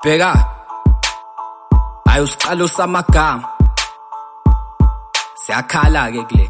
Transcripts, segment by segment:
Bheka ayusiqalo samagama siyakhala ke kule.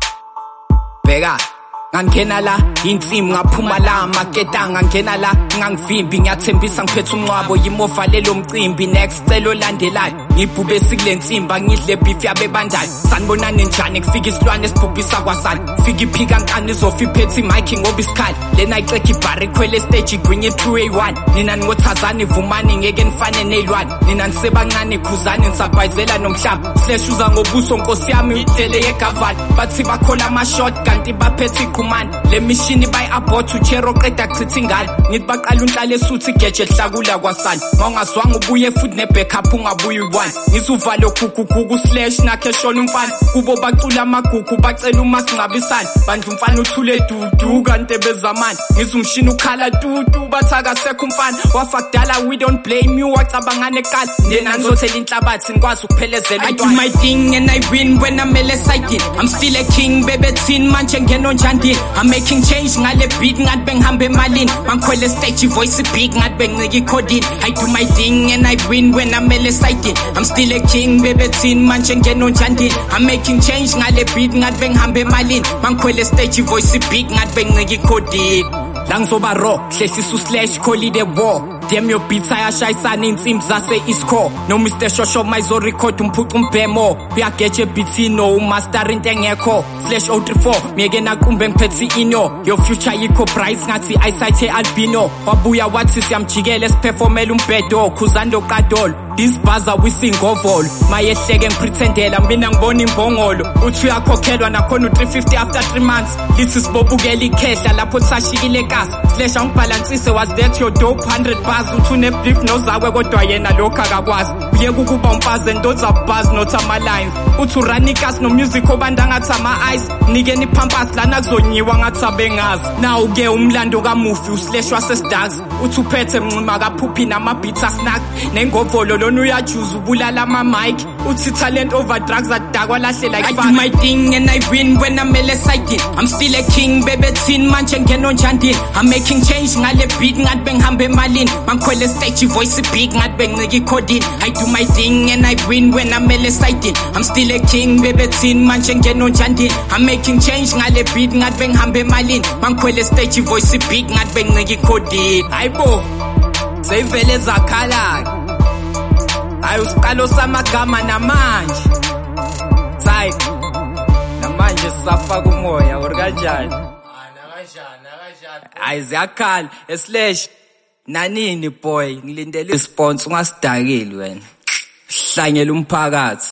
Bheka ngangena la insimu ngaphuma la maketanga ngena la ngangivimbi ngiyathembisa ngiphethe umncwabo yimofa lelo mcimbi next celo landelayo ngibhube sikule nsimba ngidle beef yabe bandayo sanibonane njani kufika isilwane esibhubhisa kwasani fika iphika nkani izofa iphethe mic ngoba isikhali lena iceka ibhari ikhwele stage igwinye 2A1 nina ngothazani vumani ngeke nifane nezilwane nina nisebancane khuzani nisabhayizela nomhlaba slash uza ngobuso nkosi yami idele yegavani bathi bakhola ama shot kanti baphethe le machine by abort uchero qeda kuchithi ingane ngithi baqala unhlala esuthi geje ehlakula kwasani mawungazwanga ubuye futhi ne backup ungabuyi one ngisuva lokhukuku slash nakhe shona umfana kubo bacula amagugu bacela umasingabisani bandla umfana uthule dudu kanti bezamani ngizumshini ukhala dudu bathaka sekho umfana wafakudala we don't blame you wacabangane ekala nena ngizothela inhlabathi ngikwazi ukuphelezela I do my thing and I win when I'm side I'm still a king baby tin manje ngeno njani I'm making change ngale beat ngathi bengihambe emalini mangikhwele stage voice big ngathi bengincike icodini I do my thing and I win when I'm side I'm still a king baby tin manje ngeno njani I'm making change ngale beat ngathi bengihambe emalini mangikhwele stage voice big ngathi bengincike icodini la ngizoba raw hlehlisa slash call it a war damn your beats ayashayisana insimbi zase Isco no Mr Shosho mayizo record umphuca umbhemo uyageje beatino umaster into engekho slash 034 miyeke nakumbe ngiphethe ino your future yikho price ngathi eyesight albino wabuya wathi siyamjikela siperformela umbhedo khuzando qadolo this buzzer wisingovolo mayehleke ngipretendela mina ngibona imbongolo uthi uyakhokhelwa nakhona u350 after 3 months lithi sibobukela ikhehla lapho sashikile kasi slash angibalansise was that your dope 100 bars uthi une beef nozakwe kodwa yena lokho akakwazi uye kukuba umfaze ndoza buzz not ama lines uthi uranikas no music obanda ngathi ama eyes nikeni ipampas lana kuzonyiwa ngathi abengazi now ke umlando kamufi uslash wasesidags uthi uphethe mncima kaphuphi nama beats snack nengovolo lona uyajuza ubulala ama mic uthi talent over drugs adakwa lahle like I do my thing and I win when I'm side I'm still a king baby tin manje ngeno njani I'm making change ngale beat ngathi bengihambe emalini mangikhwele stage voice big ngathi bengincike icodini I do my thing and I win when I'm side I'm still a king baby tin manje ngeno njani I'm making change ngale beat ngathi bengihambe emalini mangikhwele stage voice big ngathi bengincike icodini hayibo seyivele zakhala ayusiqalo samagama namanje sai namanje safa kumoya urkanjani ayizakhala slash nanini boy ngilindele isponsor ungasidakeli wena hlanyela umphakathi.